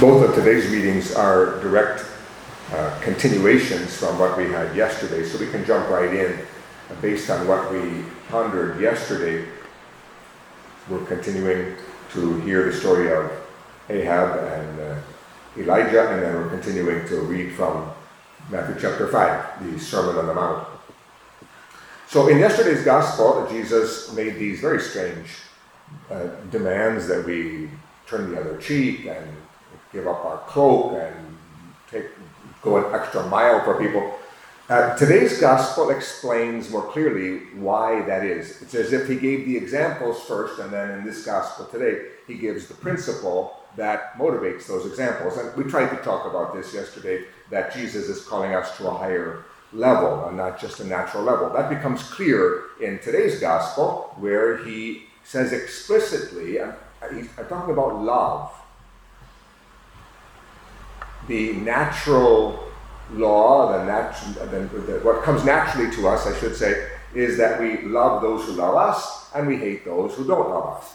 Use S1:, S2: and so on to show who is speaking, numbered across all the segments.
S1: Both of today's readings are direct continuations from what we had yesterday, so we can jump right in based on what we pondered yesterday. We're continuing to hear the story of Ahab and Elijah, and then we're continuing to read from Matthew chapter 5, the Sermon on the Mount. So in yesterday's gospel, Jesus made these very strange demands that we turn the other cheek and give up our cloak and go an extra mile for people. Today's gospel explains more clearly why that is. It's as if he gave the examples first, and then in this gospel today, he gives the principle that motivates those examples. And we tried to talk about this yesterday, that Jesus is calling us to a higher level and not just a natural level. That becomes clear in today's gospel, where he says explicitly, I'm talking about love. The natural law, what comes naturally to us, I should say, is that we love those who love us and we hate those who don't love us.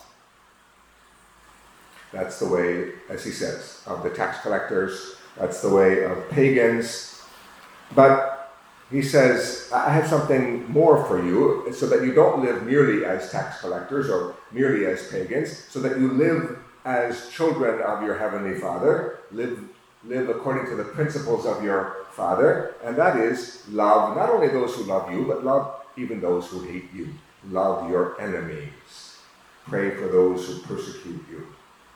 S1: That's the way, as he says, of the tax collectors. That's the way of pagans. But he says, I have something more for you, so that you don't live merely as tax collectors or merely as pagans, so that you live as children of your heavenly Father, live according to the principles of your Father, and that is love not only those who love you, but love even those who hate you. Love your enemies. Pray for those who persecute you.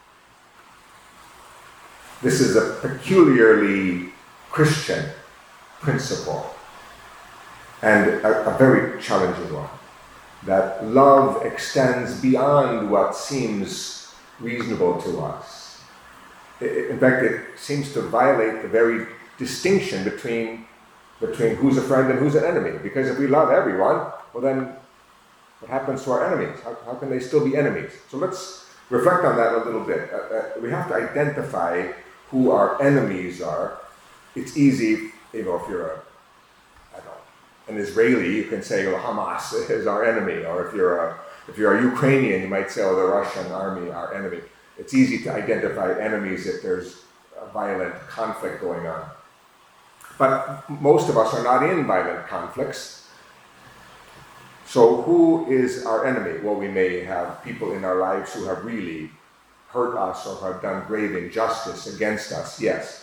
S1: This is a peculiarly Christian principle, and a very challenging one. That love extends beyond what seems reasonable to us. In fact, it seems to violate the very distinction between who's a friend and who's an enemy. Because if we love everyone, well then, what happens to our enemies? How can they still be enemies? So let's reflect on that a little bit. We have to identify who our enemies are. It's easy, if you're an Israeli, you can say, well, Hamas is our enemy. Or if you're a Ukrainian, you might say, oh, the Russian army, our enemy. It's easy to identify enemies if there's a violent conflict going on. But most of us are not in violent conflicts. So who is our enemy? Well, we may have people in our lives who have really hurt us or have done grave injustice against us, yes.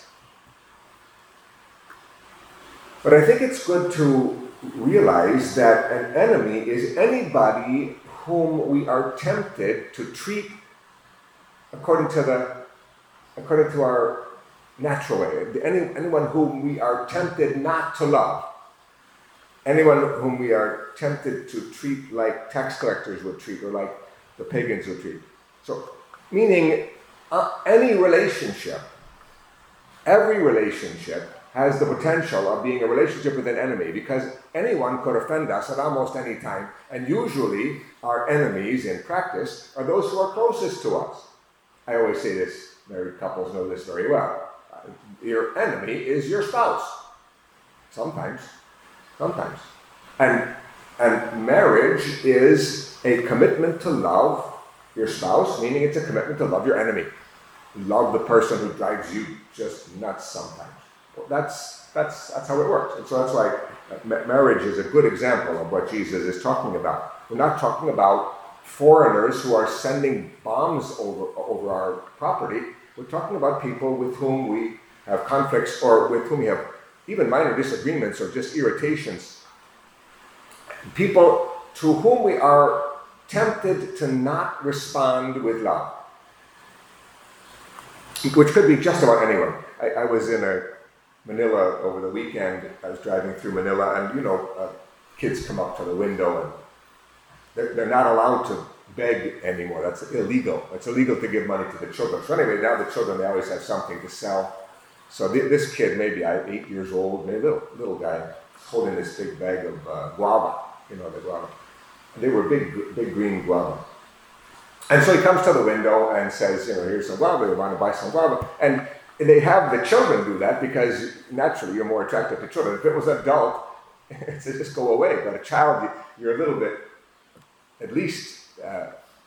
S1: But I think it's good to realize that an enemy is anybody whom we are tempted to treat according to our natural way. Anyone whom we are tempted not to love. Anyone whom we are tempted to treat like tax collectors would treat, or like the pagans would treat. So, meaning any relationship, every relationship has the potential of being a relationship with an enemy, because anyone could offend us at almost any time, and usually our enemies in practice are those who are closest to us. I always say this, married couples know this very well. Your enemy is your spouse. Sometimes. And marriage is a commitment to love your spouse, meaning it's a commitment to love your enemy. Love the person who drives you just nuts sometimes. Well, that's how it works. And so that's why marriage is a good example of what Jesus is talking about. We're not talking about foreigners who are sending bombs over our property. We're talking about people with whom we have conflicts, or with whom we have even minor disagreements or just irritations. People to whom we are tempted to not respond with love, which could be just about anyone. I was in Manila over the weekend. I was driving through Manila, and kids come up to the window, and they're not allowed to beg anymore. That's illegal. It's illegal to give money to the children. So anyway, now the children, they always have something to sell. So this kid, maybe 8 years old, maybe little guy, holding this big bag of guava, the guava. And they were big green guava. And so he comes to the window and says, here's some guava, you want to buy some guava? And they have the children do that because naturally you're more attracted to children. If it was an adult, it's just go away. But a child, you're a little bit, at least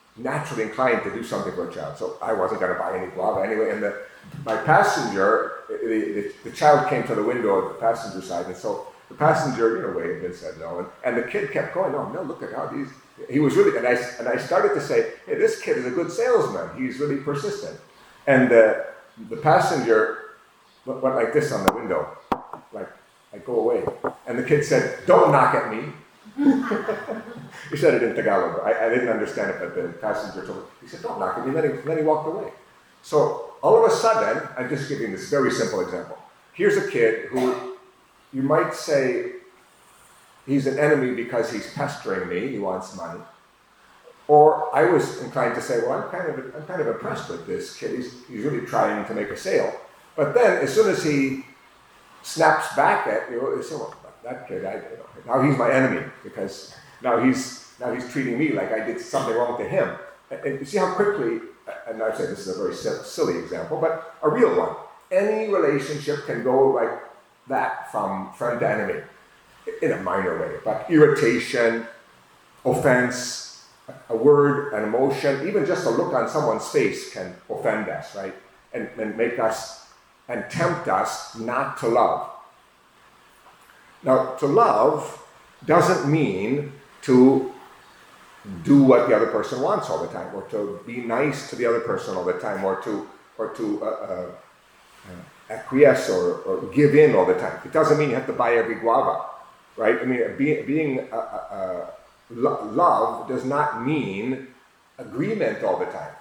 S1: naturally inclined to do something for a child. So I wasn't going to buy any guava anyway. And my passenger, the child came to the window of the passenger side, and so the passenger, waved and said no. And the kid kept going, oh, no, look at how he was really, and I started to say, hey, this kid is a good salesman. He's really persistent. And the passenger went like this on the window, like go away. And the kid said, don't knock at me. He said it in Tagalog. I didn't understand it, but the passenger told me, he said, don't knock at me. Then he walked away. So all of a sudden, I'm just giving this very simple example. Here's a kid who you might say he's an enemy because he's pestering me, he wants money. Or I was inclined to say, well, I'm kind of impressed with this kid. He's really trying to make a sale. But then, as soon as he snaps back at you, you say, well, that kid, now he's my enemy because now he's treating me like I did something wrong to him. And you see how quickly, and I've said this is a very silly example, but a real one. Any relationship can go like that from friend to enemy in a minor way, but irritation, offense, a word, an emotion, even just a look on someone's face can offend us, right? And make us, and tempt us not to love. Now, to love doesn't mean to do what the other person wants all the time, or to be nice to the other person all the time, or to acquiesce or give in all the time. It doesn't mean you have to buy every guava, right? I mean, love does not mean agreement all the time.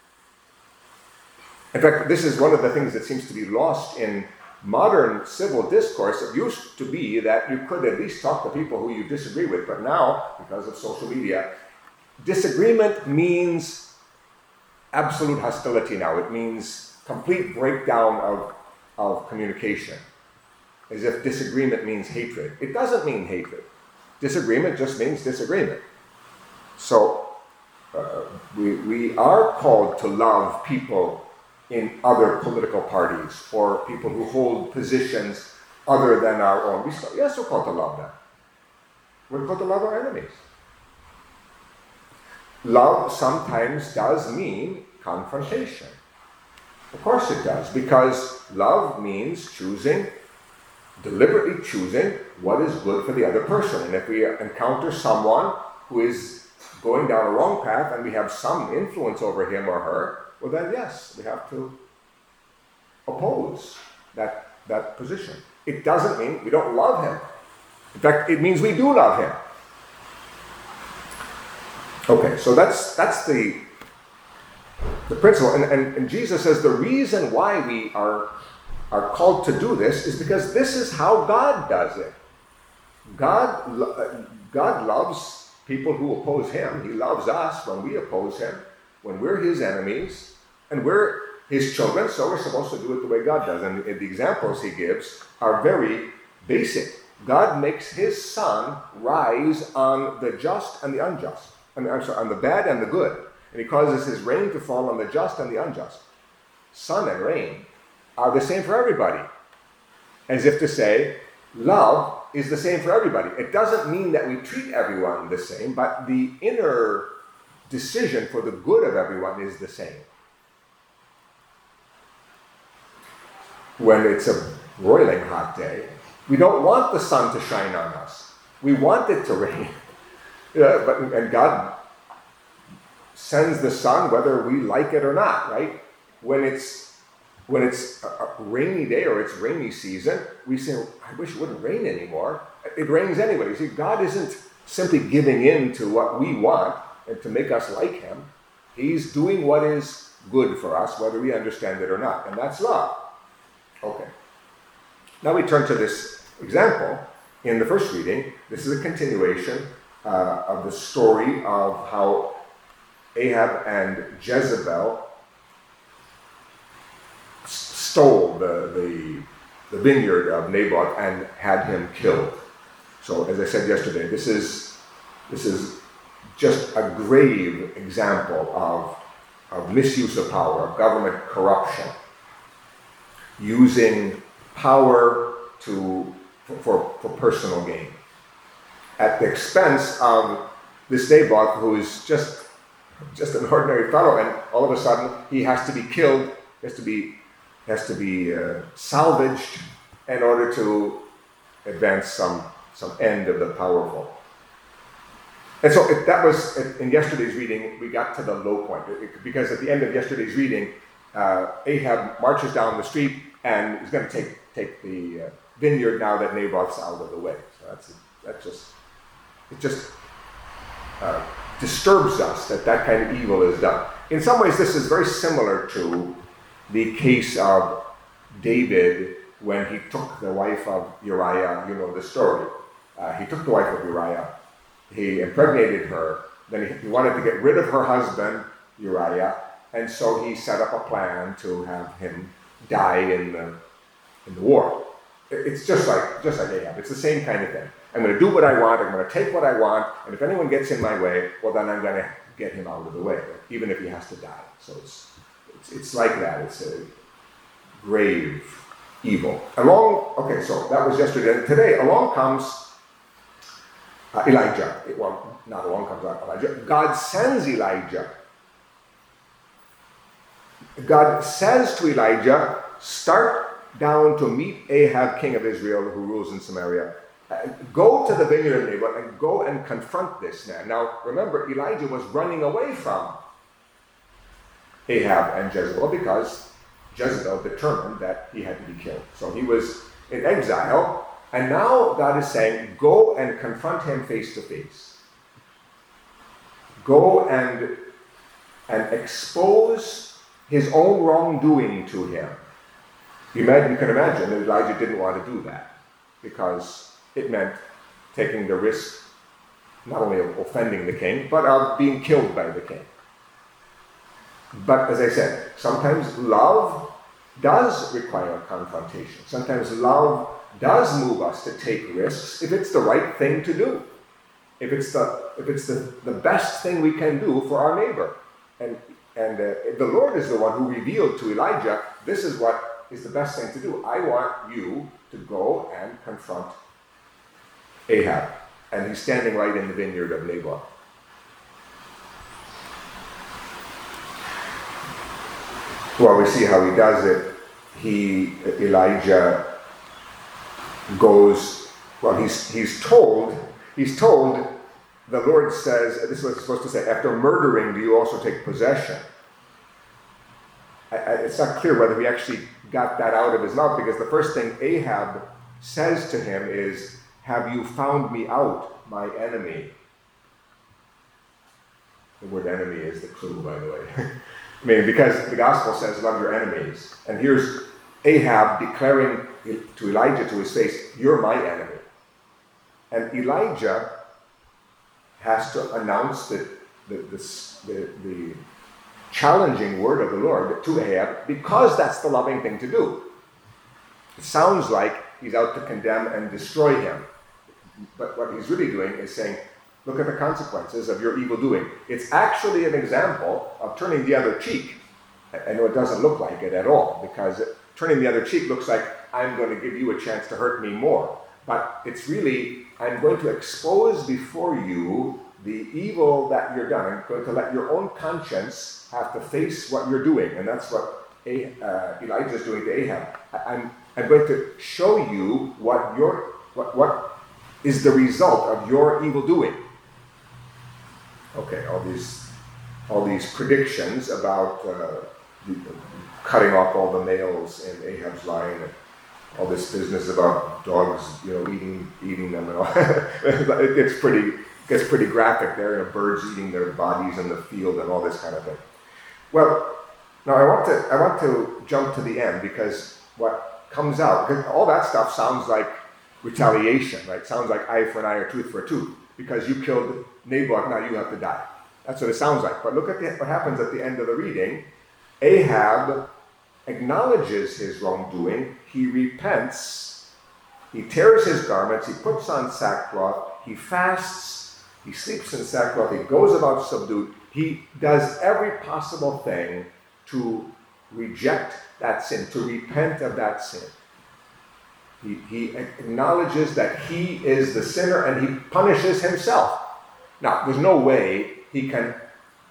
S1: In fact, this is one of the things that seems to be lost in modern civil discourse. It used to be that you could at least talk to people who you disagree with, but now, because of social media, disagreement means absolute hostility now. It means complete breakdown of communication, as if disagreement means hatred. It doesn't mean hatred. Disagreement just means disagreement. So we are called to love people in other political parties or people who hold positions other than our own. Yes, we're called to love them. We're called to love our enemies. Love sometimes does mean confrontation. Of course it does, because love means deliberately choosing what is good for the other person. And if we encounter someone who is going down a wrong path and we have some influence over him or her, well then yes, we have to oppose that position. It doesn't mean we don't love him. In fact, it means we do love him. Okay, so that's the principle. And Jesus says the reason why we are called to do this is because this is how God does it. God loves people who oppose him. He loves us when we oppose him, when we're his enemies, and we're his children, so we're supposed to do it the way God does. And the examples he gives are very basic. God makes his sun rise on the just and the unjust. On the bad and the good. And he causes his rain to fall on the just and the unjust. Sun and rain are the same for everybody. As if to say, love is the same for everybody. It doesn't mean that we treat everyone the same, but the inner decision for the good of everyone is the same. When it's a roiling hot day, we don't want the sun to shine on us. We want it to rain. And God sends the sun whether we like it or not, right? When it's a rainy day or it's rainy season, we say, I wish it wouldn't rain anymore. It rains anyway. You see, God isn't simply giving in to what we want and to make us like him. He's doing what is good for us, whether we understand it or not. And that's love. Okay. Now we turn to this example in the first reading. This is a continuation of the story of how Ahab and Jezebel stole the vineyard of Naboth and had him killed. So, as I said yesterday, this is just a grave example of misuse of power, of government corruption, using power for personal gain, at the expense of this Naboth, who is just just an ordinary fellow, and all of a sudden he has to be killed, has to be salvaged in order to advance some end of the powerful. And so that was, in yesterday's reading, we got to the low point. Because at the end of yesterday's reading, Ahab marches down the street and is going to take the vineyard now that Naboth's out of the way. So it just disturbs us that kind of evil is done. In some ways, this is very similar to the case of David when he took the wife of Uriah. You know the story. He took the wife of Uriah. He impregnated her. Then he wanted to get rid of her husband, Uriah, and so he set up a plan to have him die in the war. It's just like Ahab. It's the same kind of thing. I'm going to do what I want. I'm going to take what I want, and if anyone gets in my way, well, then I'm going to get him out of the way, even if he has to die. So it's like that. It's a grave evil. Okay, so that was yesterday. And today, along comes Elijah. Well, not along comes Elijah. God sends Elijah. God says to Elijah, start down to meet Ahab, king of Israel, who rules in Samaria. Go to the vineyard of Naboth and go and confront this man. Now, remember, Elijah was running away from Ahab and Jezebel because Jezebel determined that he had to be killed. So he was in exile. And now God is saying, go and confront him face to face. Go and expose his own wrongdoing to him. You can imagine that Elijah didn't want to do that because it meant taking the risk not only of offending the king, but of being killed by the king. But as I said, sometimes love does require confrontation. Sometimes love does move us to take risks if it's the right thing to do. If it's the best thing we can do for our neighbor. And the Lord is the one who revealed to Elijah, this is what is the best thing to do. I want you to go and confront Ahab. And he's standing right in the vineyard of Naboth. Well, we see how he does it. Elijah goes, well, he's told, the Lord says, this is what he's supposed to say, after murdering, do you also take possession? It's not clear whether he actually got that out of his mouth, because the first thing Ahab says to him is, have you found me out, my enemy? The word enemy is the clue, by the way. I mean, because the gospel says, love your enemies. And here's Ahab declaring to Elijah to his face, you're my enemy. And Elijah has to announce the challenging word of the Lord to Ahab, because that's the loving thing to do. It sounds like he's out to condemn and destroy him. But what he's really doing is saying, look at the consequences of your evil doing. It's actually an example of turning the other cheek. I know it doesn't look like it at all, because turning the other cheek looks like I'm going to give you a chance to hurt me more. But it's really, I'm going to expose before you the evil that you're done. I'm going to let your own conscience have to face what you're doing. And that's what Elijah is doing to Ahab. I'm going to show you what is the result of your evil doing. Okay, all these predictions about cutting off all the males in Ahab's line, and all this business about dogs, eating them, and all. It gets pretty graphic there. Birds eating their bodies in the field and all this kind of thing. Well, now I want to jump to the end, because what comes out, because all that stuff sounds like retaliation, right? Sounds like eye for an eye or tooth for a tooth. Because you killed Naboth, now you have to die. That's what it sounds like. But look at what happens at the end of the reading. Ahab acknowledges his wrongdoing. He repents. He tears his garments. He puts on sackcloth. He fasts. He sleeps in sackcloth. He goes about subdued. He does every possible thing to reject that sin, to repent of that sin. He acknowledges that he is the sinner, and he punishes himself. Now, there's no way he can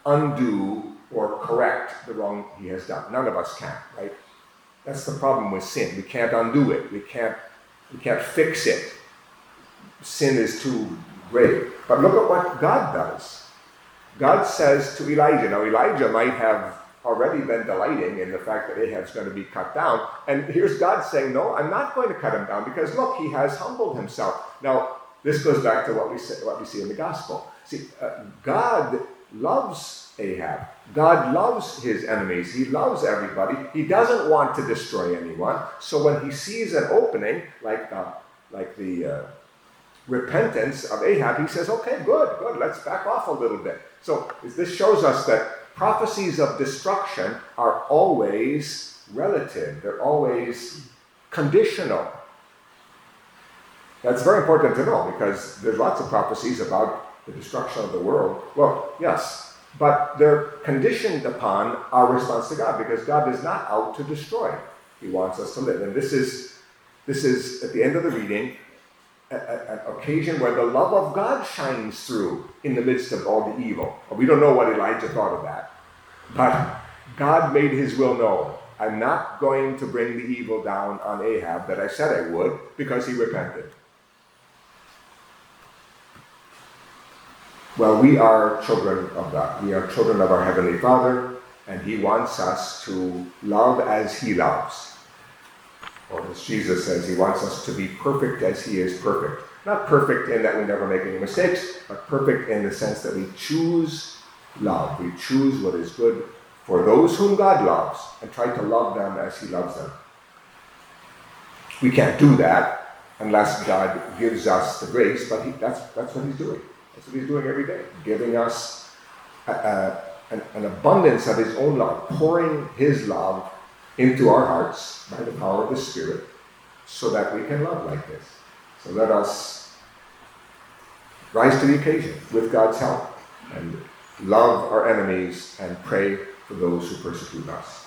S1: undo or correct the wrong he has done. None of us can, right? That's the problem with sin. We can't undo it. We can't fix it. Sin is too great. But look at what God does. God says to Elijah, now Elijah might have already been delighting in the fact that Ahab's going to be cut down. And here's God saying, no, I'm not going to cut him down because look, he has humbled himself. Now, this goes back to what we see in the gospel. See, God loves Ahab. God loves his enemies. He loves everybody. He doesn't want to destroy anyone. So when he sees an opening, like the repentance of Ahab, he says, okay, good, let's back off a little bit. So this shows us that prophecies of destruction are always relative. They're always conditional. That's very important to know because there's lots of prophecies about the destruction of the world. Well, yes, but they're conditioned upon our response to God because God is not out to destroy. He wants us to live. And this is at the end of the reading, an occasion where the love of God shines through in the midst of all the evil. We don't know what Elijah thought of that, but God made his will known. I'm not going to bring the evil down on Ahab that I said I would because he repented. Well, we are children of God. We are children of our Heavenly Father, and he wants us to love as he loves. Or as Jesus says, he wants us to be perfect as he is perfect. Not perfect in that we never make any mistakes, but perfect in the sense that we choose love. We choose what is good for those whom God loves and try to love them as he loves them. We can't do that unless God gives us the grace, but that's what he's doing. That's what he's doing every day, giving us an abundance of his own love, pouring his love into our hearts by the power of the Spirit so that we can love like this. So let us rise to the occasion with God's help and love our enemies and pray for those who persecute us.